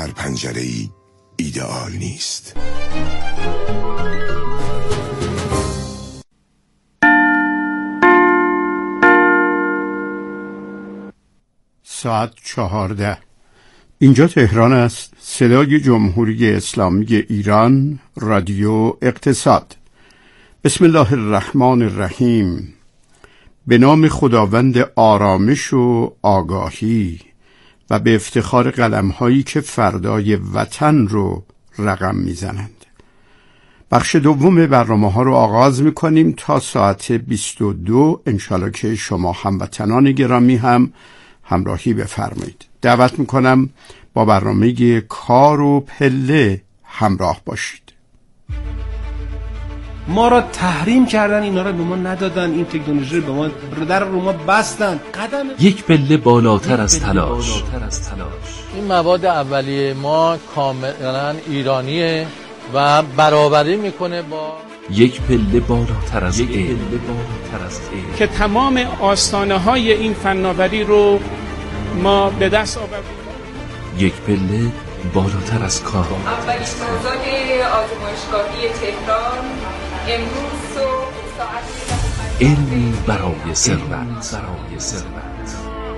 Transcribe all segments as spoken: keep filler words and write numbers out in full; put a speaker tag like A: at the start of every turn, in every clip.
A: در پنجره‌ای ایدئال نیست.
B: ساعت چهارده. اینجا تهران است. صدای جمهوری اسلامی ایران، رادیو اقتصاد. بسم الله الرحمن الرحیم. به نام خداوند آرامش و آگاهی و به افتخار قلم‌هایی که فردای وطن رو رقم میزنند. بخش دوم برنامه‌ها رو آغاز می‌کنیم تا ساعت بیست و دو. انشالله که شما هموطنان گرامی هم همراهی بفرمایید. دعوت می‌کنم با برنامه کار و پله همراه باشید.
C: ما را تحریم کردن، اینا را به ما ندادن، این تکنولوژی رو به ما در رو ما بستن. قدم
D: یک پله بالاتر از تلاش.
E: این مواد اولیه ما کاملا ایرانیه و برابری میکنه با
D: یک پله بالاتر از علم،
F: که تمام آستانه های این فناوری رو ما به دست آوردیم.
D: یک پله بالاتر از کار.
G: اولین بازار آزمایشگاهی تهران امروز صبح ساعت
D: علمی برای ثروت. برای ثروت.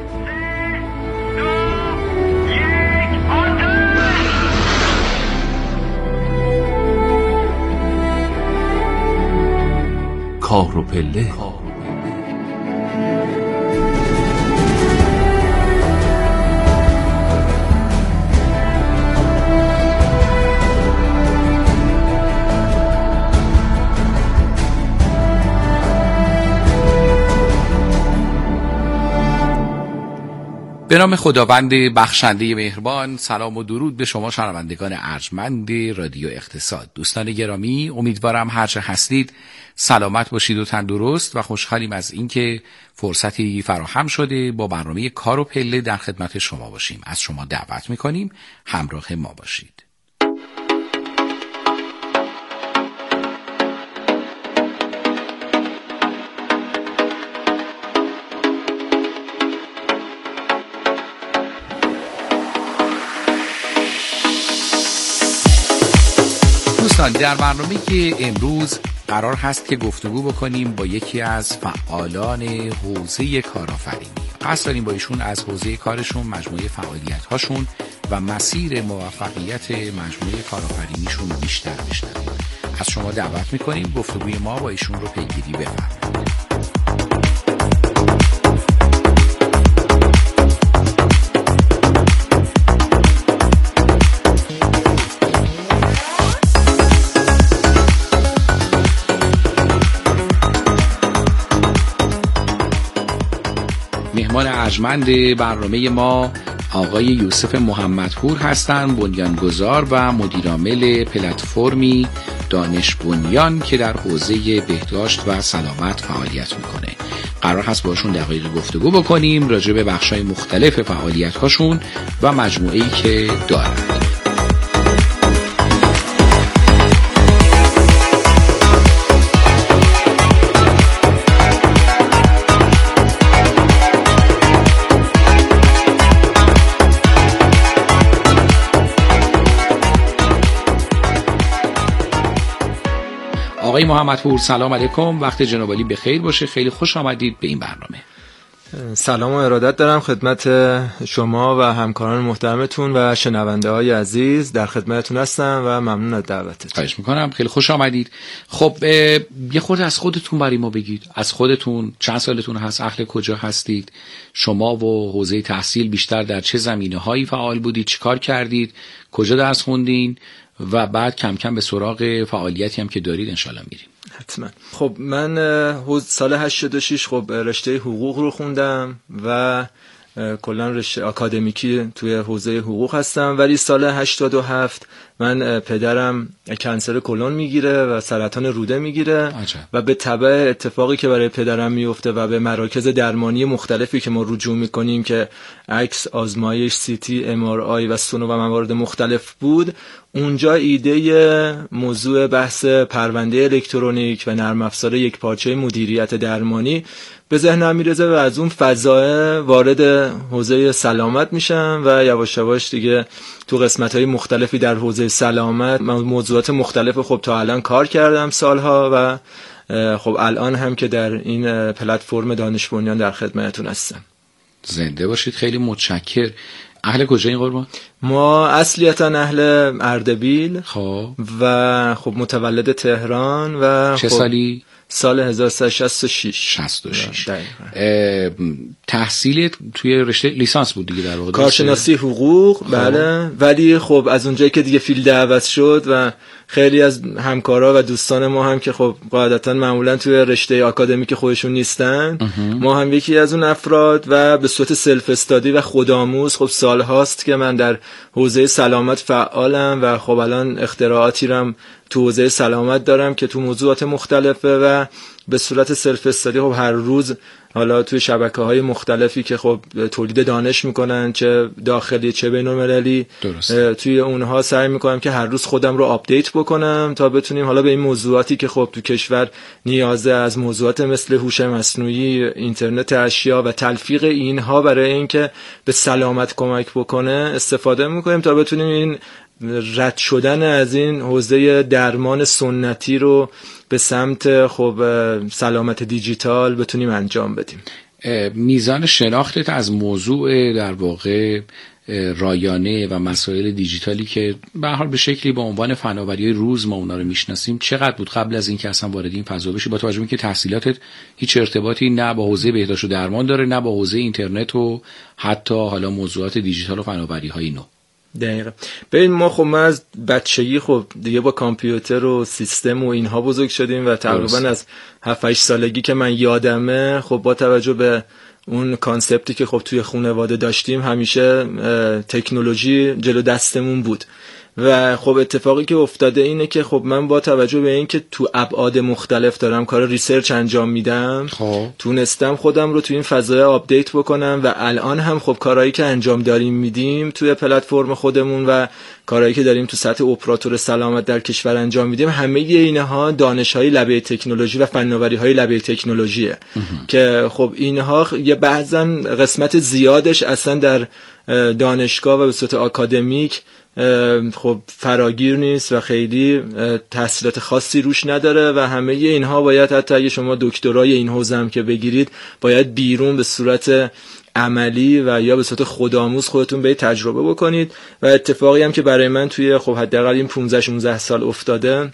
D: کار و پله.
H: به نام خداوند بخشنده مهربان. سلام و درود به شما شنوندگان ارجمند رادیو اقتصاد. دوستان گرامی، امیدوارم هر چه هستید سلامت باشید و تندرست و خوشحالیم از اینکه فرصتی فراهم شده با برنامه کار و پله در خدمت شما باشیم. از شما دعوت میکنیم همراه ما باشید. دوستان، در برنامه که امروز قرار هست که گفتگو بکنیم با یکی از فعالان حوزه کارآفرینی. قصد داریم با ایشون از حوزه کارشون، مجموعه فعالیت هاشون و مسیر موفقیت مجموعه کارآفرینیشون بیشتر بشنویم. از شما دعوت میکنیم گفتگوی ما با ایشون رو پیگیری بفرمایید. مهمان ارجمند برنامه ما آقای یوسف محمدپور هستند، بنیانگذار و مدیرعامل پلتفرمی دانش بنیان که در حوزه بهداشت و سلامت فعالیت میکنه. قرار هست باشون دقایق گفتگو بکنیم راجع به بخش‌های مختلف فعالیت هاشون و مجموعه‌ای که دارن. آقای محمدپور سلام علیکم، وقت جناب عالی بخیر باشه. خیلی خوش آمدید به این برنامه.
I: سلام و ارادت دارم خدمت شما و همکاران محترمتون و شنونده های عزیز. در خدمتتون هستم و ممنون از دعوتتون.
H: خواهش میکنم، خیلی خوش آمدید. خب یه خورده از خودتون برای ما بگید. از خودتون، چند سالتون هست، اهل کجا هستید، شما و حوزه تحصیل بیشتر در چه زمینه هایی فعال بودید، چیکار کردید، کجا درس خوندین و بعد کم کم به سراغ فعالیتی هم که دارید انشالله میریم.
I: حتما. خب من سال هشتاد و شش خب رشته حقوق رو خوندم و کلا رشته آکادمیکی توی حوزه حقوق هستم، ولی سال هشتاد و هفت من پدرم کنسر کلون میگیره و سرطان روده میگیره و به تبع اتفاقی که برای پدرم میفته و به مراکز درمانی مختلفی که ما رجوع میکنیم که عکس، آزمایش، سی تی، ام آر آی و سونو و موارد مختلف بود، اونجا ایده موضوع بحث پرونده الکترونیک و نرم افزار یک پارچه مدیریت درمانی به ذهنم میرسه و از اون فضا وارد حوزه سلامت میشم و یواش یواش دیگه تو قسمت‌های مختلفی در حوزه سلامت موضوعات مختلف خب تا الان کار کردم سالها و خب الان هم که در این پلتفرم دانش بنیان در خدمتتون هستم.
H: زنده باشید. خیلی متشکر. اهل کجا این قربان؟
I: ما اصلیتا اهل اردبیل
H: خب
I: و خب متولد تهران و
H: چه
I: خب
H: سالی؟
I: سال هزار و سیصد و شصت و شش.
H: شصت و شش. تحصیل توی رشته لیسانس بود دیگه در واقع؟
I: کارشناسی حقوق. بله. ولی خب از اونجایی که دیگه فیلد عوض شد و خیلی از همکارا و دوستان ما هم که خب قاعدتا معمولا توی رشته آکادمیک خودشون نیستن، ما هم یکی از اون افراد و به صورت سلف استادی و خودآموز خب سال هاست که من در حوزه سلامت فعالم و خب الان اختراعاتی رم تو حوزه سلامت دارم که تو موضوعات مختلفه و به صورت سلف استادی خب هر روز حالا توی شبکه‌های مختلفی که خب تولید دانش میکنن چه داخلی چه بین‌المللی، توی اونها سعی میکنم که هر روز خودم رو آپدیت بکنم تا بتونیم حالا به این موضوعاتی که خب تو کشور نیازه از موضوعات مثل هوش مصنوعی، اینترنت اشیا و تلفیق اینها برای اینکه به سلامت کمک بکنه استفاده میکنیم تا بتونیم این رد شدن از این حوزه درمان سنتی رو به سمت خب سلامت دیجیتال بتونیم انجام بدیم.
H: میزان شناختت از موضوع در واقع رایانه و مسائل دیجیتالی که به هر حال به شکلی با عنوان فناوری روز ما اونا رو میشناسیم چقدر بود قبل از اینکه اصلا وارد این فضا بشی، با توجه به اینکه تحصیلاتت هیچ ارتباطی نه با حوزه بهداشت و درمان داره نه با حوزه اینترنت و حتی حالا موضوعات دیجیتال و فناوری‌های نو؟
I: دقیقا. ببین ما خب ما از بچگی خب دیگه با کامپیوتر و سیستم و اینها بزرگ شدیم و تقریبا از هفت هشت سالگی که من یادمه خب با توجه به اون کانسپتی که خب توی خانواده داشتیم همیشه تکنولوژی جلو دستمون بود و خب اتفاقی که افتاده اینه که خب من با توجه به این که تو ابعاد مختلف دارم کار ریسرچ انجام میدم
H: خب.
I: تونستم خودم رو تو این فضای آپدیت بکنم و الان هم خب کارهایی که انجام داریم میدیم توی پلتفرم خودمون و کارهایی که داریم تو سطح اپراتور سلامت در کشور انجام میدیم همه اینها دانش‌های لبه تکنولوژی و فناوری‌های لبه تکنولوژیه که خب اینها یه بعضا قسمت زیادش اصلا در دانشگاه و به صورت آکادمیک خب فراگیر نیست و خیلی تحصیلات خاصی روش نداره و همه اینها باید حتی اگه شما دکترای این حوزه هم که بگیرید باید بیرون به صورت عملی و یا به صورت خودآموز خودتون به تجربه بکنید و اتفاقی هم که برای من توی خب حداقل این پانزده شانزده سال افتاده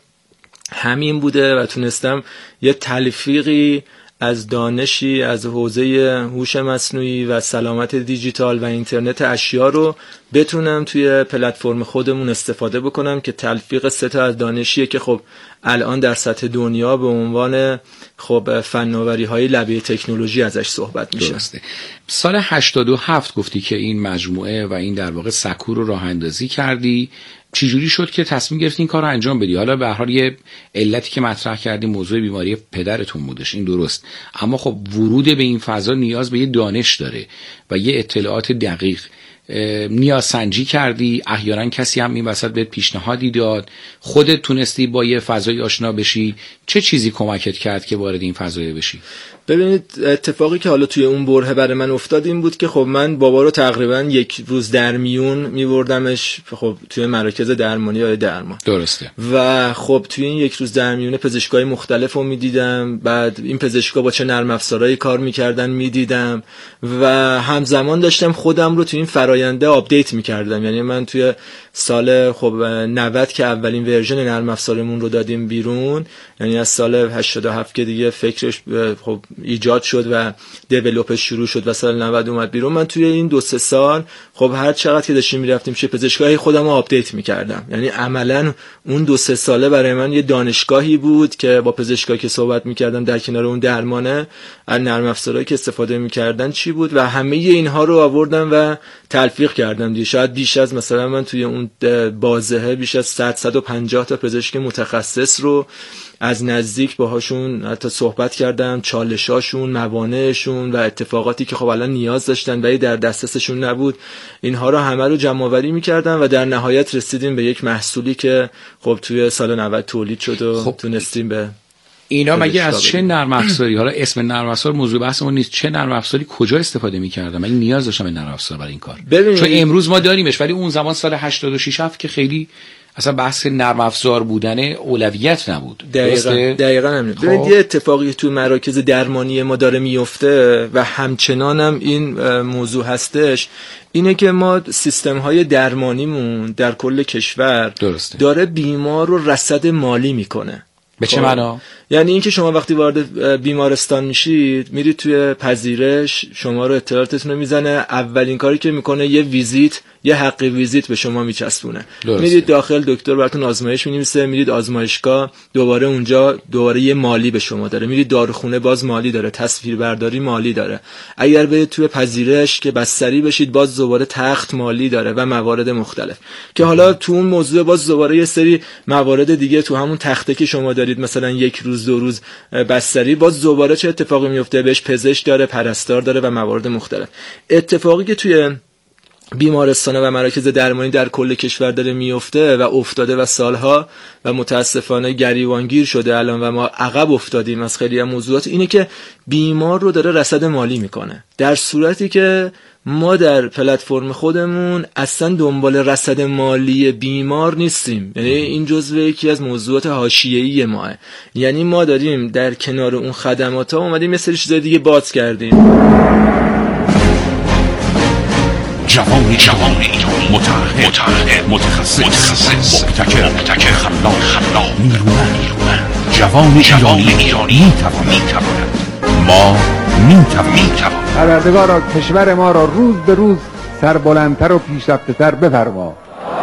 I: همین بوده و تونستم یه تلفیقی از دانشی از حوزه هوش مصنوعی و سلامت دیجیتال و اینترنت اشیا رو بتونم توی پلتفرم خودمون استفاده بکنم که تلفیق سه تا از دانشیه که خب الان در سطح دنیا به عنوان خب فناوری‌های لبه تکنولوژی ازش صحبت میشه.
H: درسته. سال هشتاد و هفت گفتی که این مجموعه و این در واقع سکو رو راه اندازی کردی. چجوری شد که تصمیم گرفتی این کار رو انجام بدی؟ حالا به هر حال یه علتی که مطرح کردی موضوع بیماری پدرتون بودش، این درست، اما خب ورود به این فضا نیاز به یه دانش داره و یه اطلاعات دقیق. نیاز سنجی کردی؟ احیانا کسی هم این وسط بهت پیشنهادی داد؟ خودت تونستی با یه فضای آشنا بشی؟ چه چیزی کمکت کرد که وارد این فضای بشی؟
I: ببینید اتفاقی که حالا توی اون برهه برای من افتاد این بود که خب من بابا رو تقریبا یک روز در میون میوردمش خب توی مراکز درمانی یا درمان.
H: درسته.
I: و خب توی این یک روز در میون پزشکای مختلف رو میدیدم، بعد این پزشکا با چه نرم افزارهایی کار میکردن میدیدم و همزمان داشتم خودم رو توی این فراینده آپدیت میکردم. یعنی من توی سال خب نود که اولین ورژن نرم افزارمون رو دادیم بیرون، یعنی از سال هشتاد و هفت که دیگه فکرش خب ایجاد شد و دیولپش شروع شد و سال نود اومد بیرون، من توی این دو سه سال خب هر چقدر که داشتیم میرفتیم چه پزشکایی خودم رو آپدیت میکردم. یعنی عملا اون دو سه ساله برای من یه دانشگاهی بود که با پزشکایی که صحبت میکردم در کنار اون درمانه از نرم افزارهایی که استفاده میکردن چی بود و همه اینها رو آوردم و تلفیق کردم دیگه. شاید بیش از مثلا من توی اون برام بازهه بیش از صد صد و پنجاه تا پزشک متخصص رو از نزدیک باهاشون حتی صحبت کردم، چالشاشون، موانعشون و اتفاقاتی که خب الان نیاز داشتن ولی در دسترسشون نبود، اینها رو همه رو جمع آوری می‌کردم و در نهایت رسیدیم به یک محصولی که خب توی سال نود تولید شد و خب تونستیم به
H: اینا. مگه از چه نرم افزاری، حالا اسم نرم افزار موضوع بحثمون نیست، چه نرم افزاری کجا استفاده می‌کردم؟ مگه نیاز داشتم به نرم افزار برای این کار؟ چون امروز ما داریمش ولی اون زمان سال هشتاد و شش هفت که خیلی اصلا بحث نرم افزار بودن اولویت نبود.
I: دقیقاً دقیقاً همین. ببینید یه اتفاقی تو مراکز درمانی ما داره میفته و همچنان هم این موضوع هستش، اینه که ما سیستم های درمانیمون در کل کشور درسته. داره بیمار رو رصد مالی میکنه.
H: به چه معنا؟
I: یعنی اینکه شما وقتی وارد بیمارستان میشید، میرید توی پذیرش، شما رو اطلاعاتتون رو میزنه، اولین کاری که میکنه یه ویزیت، یه حق ویزیت به شما میچسبونه. میرید داخل، دکتر براتون آزمایش مینویسه، میرید آزمایشگاه، دوباره اونجا دوباره یه مالی به شما داره. میرید داروخونه، باز مالی داره، تصویربرداری مالی داره. اگر برید توی پذیرش که بستری بشید، باز دوباره تخت مالی داره و موارد مختلف که حالا تو اون موضوع باز دوباره یه سری موارد دیگه تو همون تخته که شما دارید، مثلا یک روز دو روز بستری، باز دوباره چه اتفاقی میفته؟ بهش پزشک داره، پرستار داره و موارد مختلف. اتفاقی که توی بیمارستان و مراکز درمانی در کل کشور داره میفته و افتاده و سالها و متاسفانه گریبانگیر شده الان و ما عقب افتادیم از خیلی از موضوعات، اینه که بیمار رو داره رصد مالی میکنه، در صورتی که ما در پلتفرم خودمون اصلا دنبال رصد مالی بیمار نیستیم. یعنی این جزو یکی از موضوعات حاشیه‌ای ماه. یعنی ما داریم در کنار اون خدمات ها اومدیم یه سری چیزای دیگه باز کردیم.
A: جوان جوان ایرانی متعهد متعهد متخصص متخصص مبتکر مبتکر خلاق خلاق نیرومند نیرومند جوان ایرانی ایرانی میتواند میتواند ما میتوانیم.
J: پروردگارا کشور ما را روز به روز سربلندتر و پیشرفته‌تر بفرما.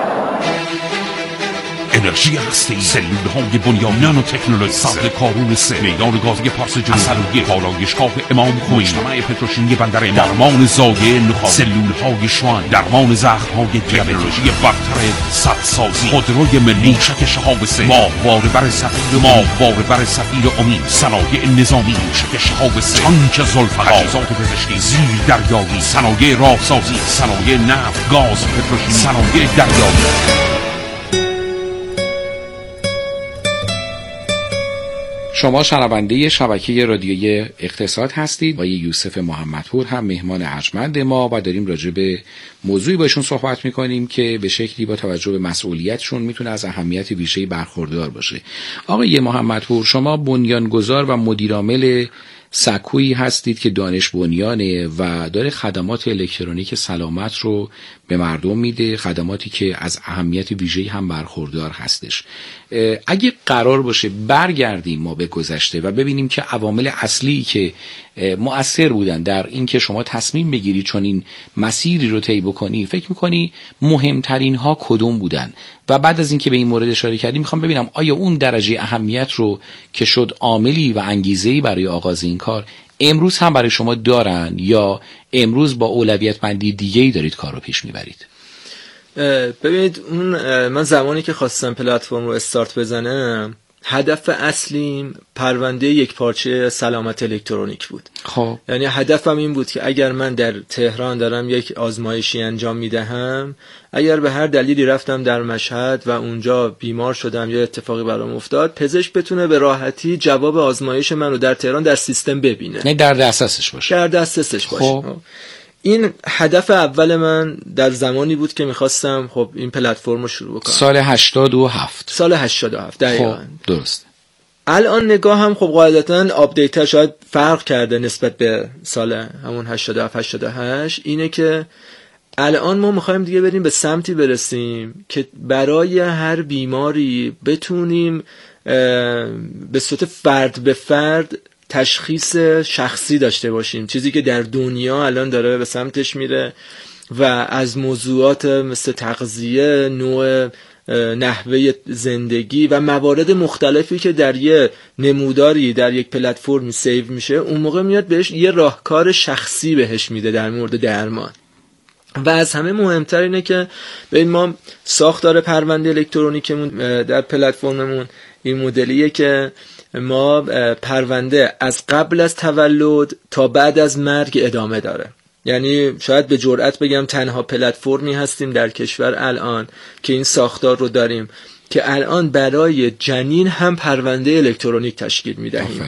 A: انرژی هسته‌ای، سلول‌های بنیانی، نانو تکنولوژی، سطح کارون سه، میدان گازی پارس جنوبی، اصلوی پالایشگاه امام خمینی، مجتمع پتروشیمی بندر امام، درمان زایع نخاع، سلول‌های شوان، درمان زخم‌های تکنولوژی برتر سدسازی، خودروی ملی، موشک شهاب سه، ماهواره بر سفیر ماهواره بر سفیر امید، صنایع نظامی، موشک شهاب سه، تانک ذوالفقار، تجهیزات پزشکی، زیر دریایی، صنایع راهسازی، صنایع نفت، گاز پتروشیمی، صنایع دریایی.
H: شما شنونده شبکه رادیویی اقتصاد هستید. با یوسف محمدپور هم مهمان ارجمند ما و داریم راجع به موضوعی باشون صحبت میکنیم که به شکلی با توجه به مسئولیتشون میتونه از اهمیت ویژه‌ای برخوردار باشه. آقای محمدپور، شما بنیانگذار و مدیرعامل سکویی هستید که دانش بنیانه و داره خدمات الکترونیک سلامت رو به مردم میده، خدماتی که از اهمیت ویژه‌ای هم برخوردار هستش. اگه قرار باشه برگردیم ما به گذشته و ببینیم که عوامل اصلی که مؤثر بودن در این که شما تصمیم بگیری چون این مسیری رو طی بکنی، فکر میکنی مهمترین ها کدوم بودن؟ و بعد از اینکه به این مورد اشاره کردیم میخوام ببینم آیا اون درجه اهمیت رو که شد عاملی و انگیزه‌ای برای آغاز این کار امروز هم برای شما دارن یا امروز با اولویت بندی دیگه‌ای دارید کار رو پیش میبرید؟
I: ببینید، اون من زمانی که خواستم پلتفرم رو استارت بزنم، هدف اصلیم پرونده یک پارچه سلامت الکترونیک بود.
H: خب
I: یعنی هدفم این بود که اگر من در تهران دارم یک آزمایشی انجام میدهم، اگر به هر دلیلی رفتم در مشهد و اونجا بیمار شدم یا اتفاقی برام افتاد، پزشک بتونه به راحتی جواب آزمایش من رو در تهران در سیستم ببینه،
H: نه در دسترسش باشه.
I: در دسترسش باشه.
H: خب.
I: این هدف اول من در زمانی بود که میخواستم خب این پلتفرم رو شروع کنم.
H: سال هشتاد و هفت.
I: سال هشتاد و هفت دقیقاً.
H: خب درست.
I: الان نگاه هم خب قاعدتاً آپدیتر شاید فرق کرده نسبت به سال همون هشتاد و هفت هشتاد و هشت، اینه که الان ما میخوایم دیگه بریم به سمتی برسیم که برای هر بیماری بتونیم به صورت فرد به فرد تشخیص شخصی داشته باشیم، چیزی که در دنیا الان داره به سمتش میره و از موضوعات مثل تغذیه، نوع نحوه زندگی و موارد مختلفی که در یه نموداری در یک پلتفرمی سیو میشه، اون موقع میاد بهش یه راهکار شخصی بهش میده در مورد درمان. و از همه مهمتر اینه که ببین ما ساختار پرونده الکترونیکمون در پلتفرممون این مدلیه که ما پرونده از قبل از تولد تا بعد از مرگ ادامه داره. یعنی شاید به جرئت بگم تنها پلتفرمی هستیم در کشور الان که این ساختار رو داریم که الان برای جنین هم پرونده الکترونیک تشکیل میدهیم.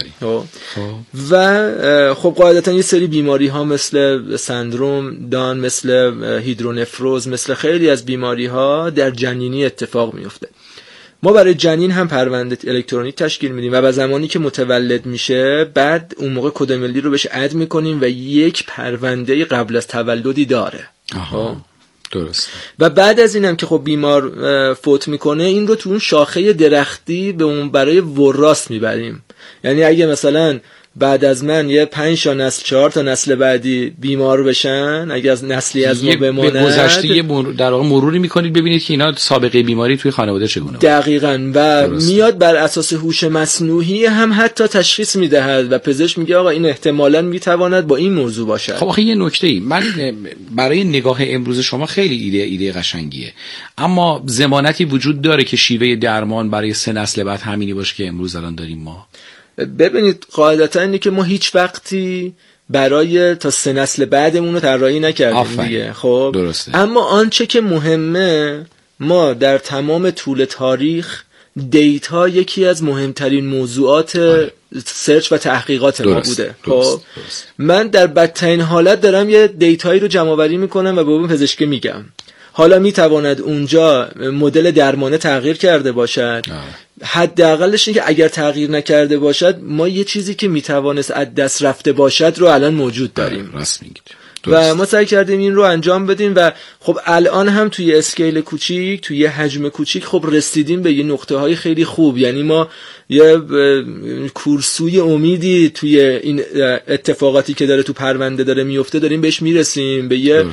I: و خب قاعدتا یه سری بیماری ها مثل سندروم دان، مثل هیدرونفروز، مثل خیلی از بیماری ها در جنینی اتفاق میفته. ما برای جنین هم پرونده الکترونیک تشکیل میدیم و به زمانی که متولد میشه بعد اون موقع کد ملی رو بهش اد میکنیم و یک پرونده قبل از تولدی داره.
H: آها. درست.
I: و بعد از اینم که خب بیمار فوت میکنه این رو تو اون شاخه درختی به اون برای وراث میبریم. یعنی اگه مثلا بعد از من یه پنج تا نسل چهار تا نسل بعدی بیمار بشن، اگه از نسلی از ما بماند،
H: به گذشته یه مر... در واقع مروری میکنید ببینید که اینا سابقه بیماری توی خانواده چگونه.
I: دقیقاً. و درست. میاد بر اساس هوش مصنوعی هم حتی تشخیص میدهد و پزشک میگه آقا این احتمالاً میتواند با این موضوع باشد.
H: خب آخه یه نکته‌ای من برای نگاه امروز شما خیلی ایده ایده قشنگیه، اما ضمانتی وجود داره که شیوه درمان برای سه نسل بعد همینی باشه که امروز الان داریم ما؟
I: ببینید قاعدتا اینه که ما هیچ وقتی برای تا سه نسل بعدمون رو طراحی نکردیم دیگه. خب
H: درسته.
I: اما آنچه که مهمه، ما در تمام طول تاریخ دیتا یکی از مهمترین موضوعات آه. سرچ و تحقیقات درست. ما بوده. خب من در بدترین حالت دارم یه دیتایی رو جمع آوری میکنم و به اون پزشک میگم. حالا میتواند اونجا مدل درمانه تغییر کرده باشد، حداقلش این که اگر تغییر نکرده باشد ما یه چیزی که میتوانست از دست رفته باشد رو الان موجود داریم.
H: راست میگید.
I: و ما سعی کردیم این رو انجام بدیم و خب الان هم توی اسکیل کوچیک، توی حجم کوچیک خب رسیدیم به یه نقطه های خیلی خوب. یعنی ما یه کورسوی امیدی توی این اتفاقاتی که داره تو پرونده داره میفته داریم بهش میرسیم، به یه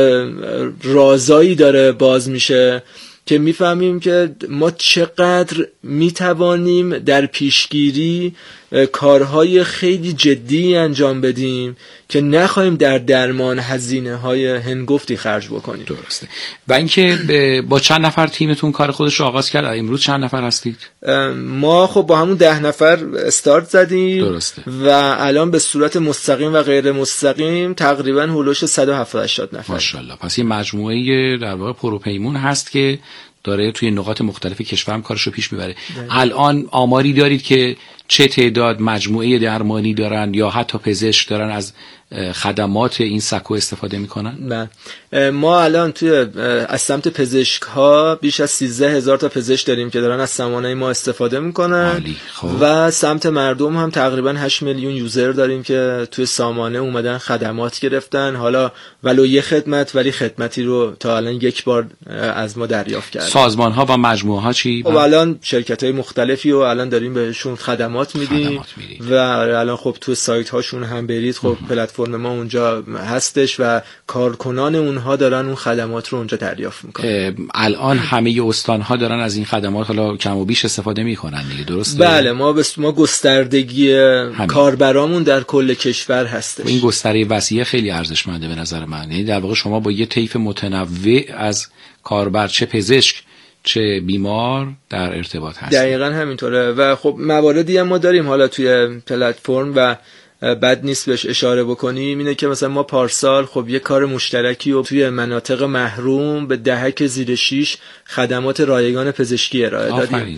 I: رازایی داره باز میشه که میفهمیم که ما چقدر میتوانیم در پیشگیری کارهای خیلی جدی انجام بدیم که نخواهیم در درمان هزینه های هنگفتی خرج بکنیم.
H: درسته. و اینکه با چند نفر تیمتون کار خودش رو آغاز کرد؟ امروز چند نفر هستید؟
I: ما خب با همون ده نفر استارت زدیم.
H: درسته.
I: و الان به صورت مستقیم و غیر مستقیم تقریبا هولوش صد و هفتاد هشتاد نفر.
H: ماشاءالله. پس یه مجموعه در واقع پروپیمون هست که داره توی نقاط مختلف کشور هم کارشو پیش میبره. الان آماری دارید که چه تعداد مجموعه درمانی دارن یا حتی پزشک دارن از خدمات این سکو استفاده میکنن؟
I: نه، ما الان توی از سمت پزشک ها بیش از سیزده هزار تا پزشک داریم که دارن از سامانه ما استفاده میکنن.
H: خب.
I: و سمت مردم هم تقریبا هشت میلیون یوزر داریم که توی سامانه اومدن خدمات گرفتن، حالا ولو یه خدمت ولی خدمتی رو تا الان یک بار از ما دریافت کردن.
H: سازمان ها و مجموعه ها چی؟
I: خب الان شرکت های مختلفی و الان داریم بهشون خدمات میدیم و الان خب توی سایت هاشون هم برید خب پلتفرم ما اونجا هستش و کارکنان اونها دارن اون خدمات رو اونجا دریافت میکنن.
H: الان همه استان‌ها دارن از این خدمات حالا کم و بیش استفاده میکنن دیگه، درسته؟
I: بله، ما بس ما گستردگی همین. کاربرامون در کل کشور هستش.
H: این گستره وسیع خیلی ارزشمنده به نظر من. یعنی در واقع شما با یه طیف متنوع از کاربر، چه پزشک چه بیمار، در ارتباط هست.
I: دقیقاً همینطوره. و خب مواردی هم ما داریم حالا توی پلتفرم و بد نیست بهش اشاره بکنیم، اینه که مثلا ما پارسال خب یه کار مشترکی و توی مناطق محروم به دهک زیر شیش خدمات رایگان پزشکی ارائه دادیم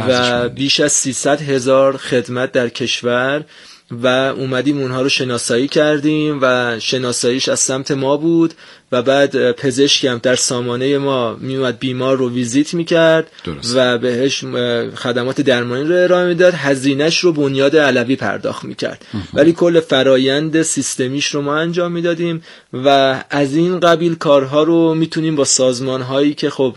I: و بیش از سیصد هزار خدمت در کشور و اومدیم اونها رو شناسایی کردیم و شناساییش از سمت ما بود و بعد پزشکی هم در سامانه ما میومد بیمار رو ویزیت میکرد و بهش خدمات درمانی رو ارائه میداد، هزینهش رو بنیاد علوی پرداخت میکرد ولی کل فرایند سیستمیش رو ما انجام میدادیم و از این قبیل کارها رو میتونیم با سازمان هایی که خب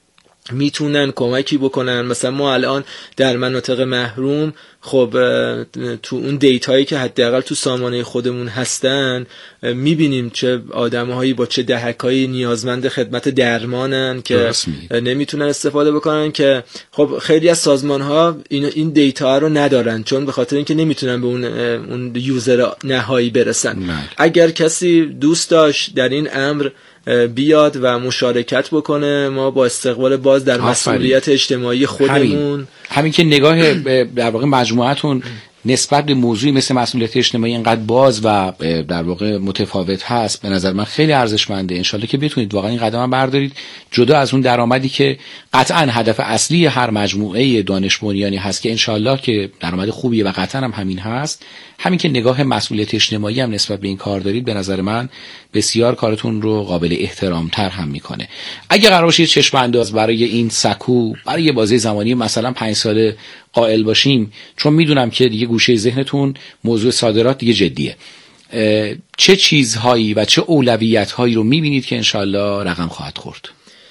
I: میتونن کمکی بکنن. مثلا ما الان در مناطق محروم خب تو اون دیتایی که حداقل تو سامانه خودمون هستن میبینیم چه آدم‌هایی با چه دهکایی نیازمند خدمت درمانن که نمیتونن استفاده بکنن، که خب خیلی از سازمان‌ها این این دیتا رو ندارن چون به خاطر اینکه نمیتونن به اون اون یوزر نهایی برسن.
H: نه.
I: اگر کسی دوست داشت در این امر بیاد و مشارکت بکنه. ما با استقبال باز در مسئولیت اجتماعی خودمون
H: همین, همین که نگاه در واقع مجموعتون نسبت به موضوعی مثل مسئولیت اجتماعی اینقدر باز و در واقع متفاوت هست، به نظر من خیلی ارزشمنده. انشالله که بتونید واقعا این قدم بردارید، جدا از اون درآمدی که قطعا هدف اصلی هر مجموعه دانش بنیانی هست که انشالله که درآمد خوبیه و قطعا هم همین هست. همین که نگاه مسئولیت اجتماعی هم نسبت به این کار دارید، به نظر من بسیار کارتون رو قابل احترام تر هم میکنه. اگه قرار باشه چشم انداز برای این سکو برای یه بازه زمانی مثلا پنج ساله قائل باشیم، چون میدونم که دیگه گوشه ذهنتون موضوع صادرات دیگه جدیه، چه چیزهایی و چه اولویت‌هایی رو میبینید که انشالله رقم خواهد خورد؟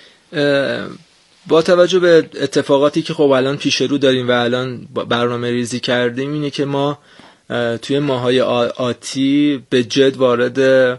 I: با توجه به اتفاقاتی که خب الان پیش رو داریم و الان برنامه ریزی کردیم، اینه که ما توی ماهای آتی به جد وارد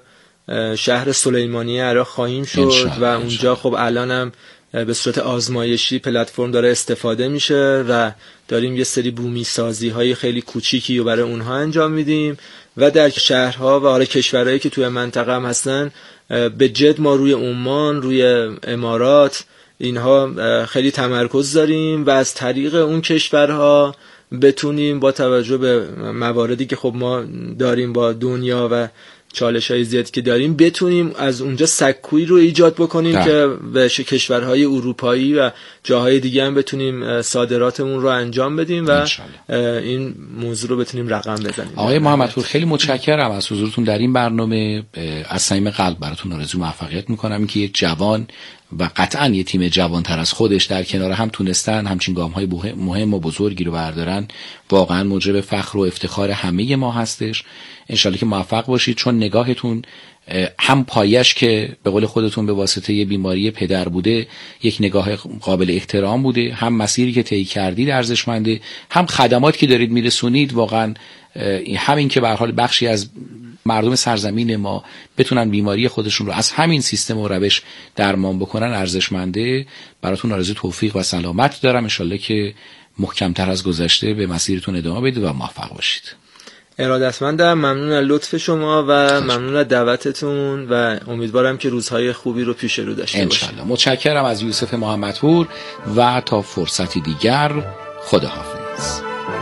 I: شهر سلیمانیه عراق خواهیم شد و اونجا خب الانم به صورت آزمایشی پلتفرم داره استفاده میشه و داریم یه سری بومی سازی های خیلی کوچیکی رو برای اونها انجام میدیم و در شهرها و حالا کشورهایی که توی منطقه هم هستن به جد ما روی عمان، روی امارات، اینها خیلی تمرکز داریم و از طریق اون کشورها بتونیم با توجه به مواردی که خب ما داریم با دنیا و چالش‌های زیادی که داریم بتونیم از اونجا سکویی رو ایجاد بکنیم ده. که به کشورهای اروپایی و جاهای دیگه هم بتونیم صادراتمون رو انجام بدیم و این موضوع رو بتونیم رقم بزنیم.
H: آقای محمدپور خیلی متشکرم از حضورتون در این برنامه. از صمیم قلب براتون آرزوی موفقیت میکنم که یک جوان و قطعاً یه تیم جوانتر از خودش در کنار هم تونستن همچین گام‌های مهم و بزرگی رو بردارن، واقعاً موجب فخر و افتخار همه ما هستش. انشالله که موفق باشید، چون نگاهتون هم پایش که به قول خودتون به واسطه یه بیماری پدر بوده یک نگاه قابل احترام بوده، هم مسیری که طی کردید ارزشمنده، هم خدمات که دارید میرسونید واقعاً همین که به هر حال بخشی از مردم سرزمین ما بتونن بیماری خودشون رو از همین سیستم و روش درمان بکنن ارزشمنده. براتون آرزوی توفیق و سلامت دارم. انشالله که محکمتر از گذشته به مسیرتون ادامه بدید و موفق باشید.
I: ارادتمندم، ممنون از لطف شما و ممنون از دعوتتون و امیدوارم که روزهای خوبی رو پیش رو داشته باشید.
H: انشالله. متشکرم از یوسف محمدپور و تا فرصتی دیگر خداحافظ.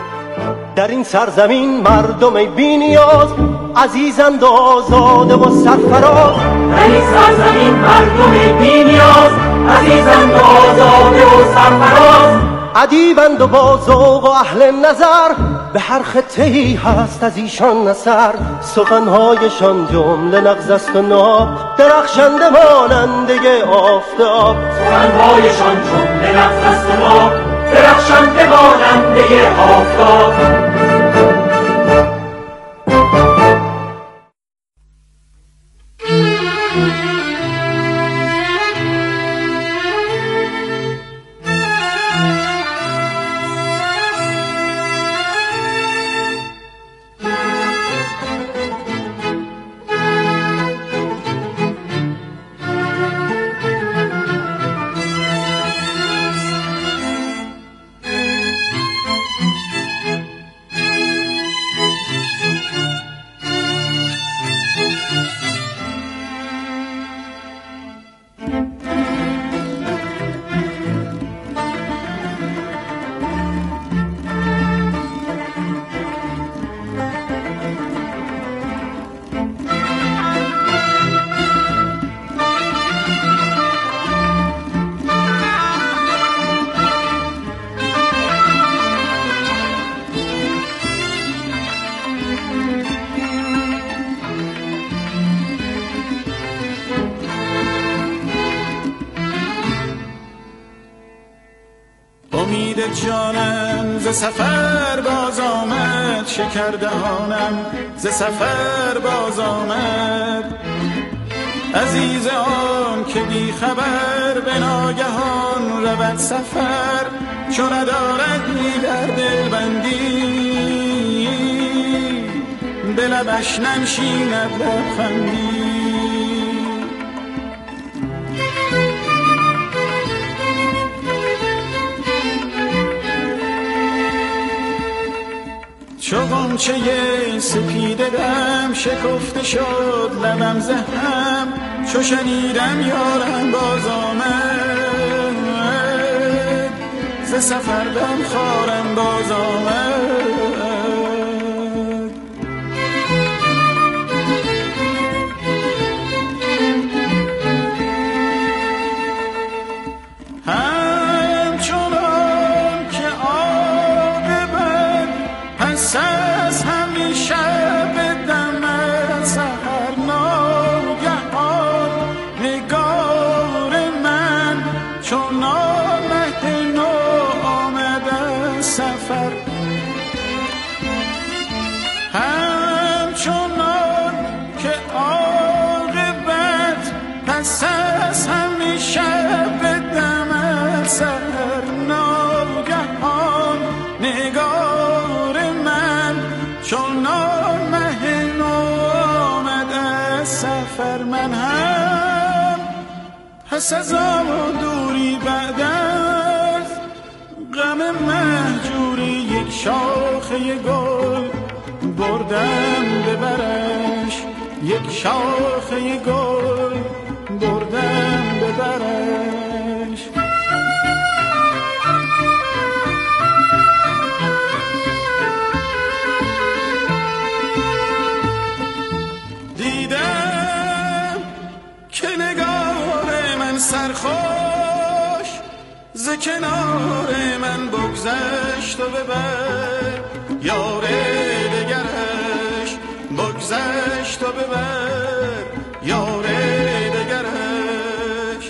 K: در این سرزمین مردم بی نیاز عزیزند و آزاده و سرفراز. در این سرزمین مردم بی نیاز عزیزند و آزاده و سرفراز. ادیبند و با ذوق و اهل نظر، به هر خطه‌ای هست از ایشان اثر. سخنهایشان جمله نغز است و ناب، درخشنده ماننده آفتاب. سخنهایشان جمله نغز است و ناب، درخشنده ماننده آفتاب.
L: جانم ز سفر باز آمد، شکر دهانم ز سفر باز آمد. عزیز آن که بی خبر به ناگهان رود سفر، چون ندارد می در دل بندی به لبش ننشیند لبخندی. چو غنچه سپیده دم شکفته شد لبم ز هم، چو شنیدم یارم باز آمد، ز سفر غم خوارم باز آمد. همچنان که عاقبت پس از همیشه به دم سحر ناگهان نگار من چون آمد نو آمد از سفر. همچنان که عاقبت پس از همیشه به دم سحر ناگهان نگار من چون آمد نو آمد از سفر. من هم پس از آن دوری بعد از غم مهجوری یک شاخه گل بردم ببرش، یک شاخه گل بردم ببرش. دیدم که نگار من سرخوش ز کنار من بگذشت و ببر یار دگرش، بگذشت و ببر یار دگرش.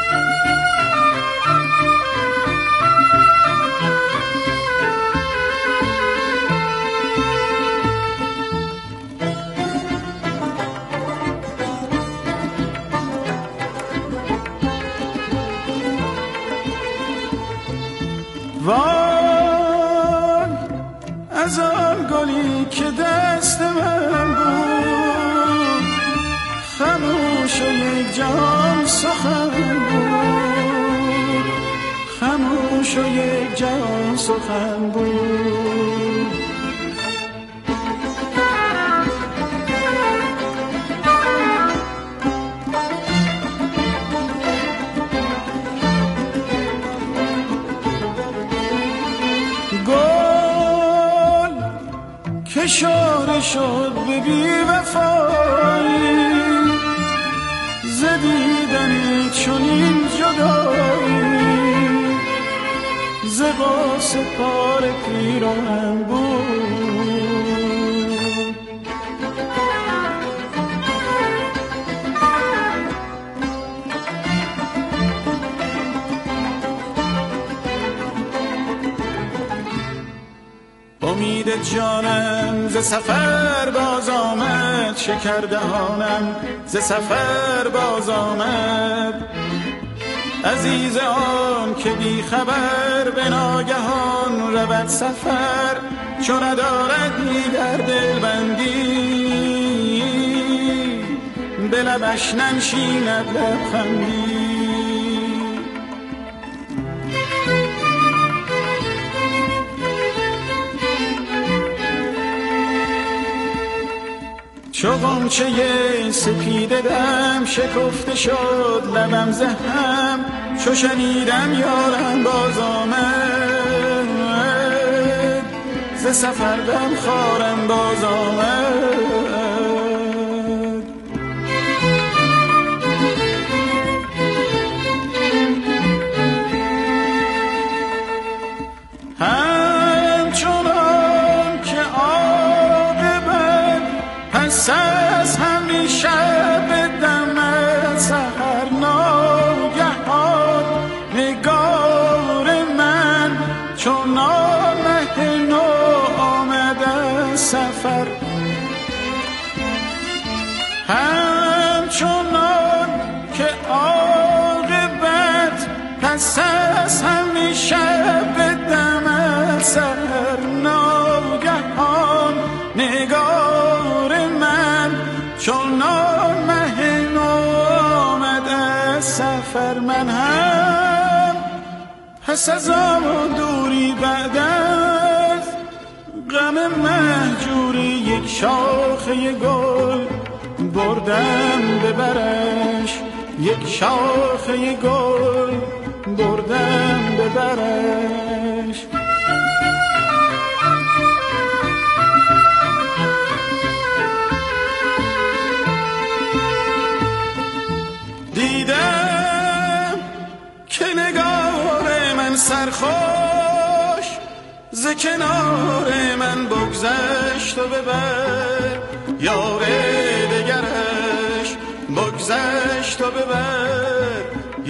L: وای از آن گلی که دست من بود، خاموش و یک جهان سخن بود، خاموش و یک جهان سخن بود. اشاره شد به بی وفایی ز دیدن چنین جدایی، ز قاس پار پیراهن بود. امید جانم ز سفر باز آمد، شکردهانم ز سفر باز آمد. عزیز آن که بی خبر به ناگهان رود سفر، چون ندارد در دل بندی به لبش ننشیند لبخندی. چو غنچه سپیده دم شکفته شد لبم ز هم، چو شنیدم یارم باز آمد، ز سفر غم خوارم باز آمد. همچنان که عاقبت پس از همیشه به دم سحر ناگهان نگار من چون آمد نو آمد از سفر. همچنان که عاقبت پس از همیشه به دم سحر ناگهان نگار من چون آمد نو آمد از سفر. من هم پس از آن دوری بعد از غم مهجوری یک شاخه گل بردم ببرش، یک شاخه گل بردم به برش. دیدم که نگار من سرخوش ز کنار من بگذشت و ببر، یار دگرش بگذشت و ببر.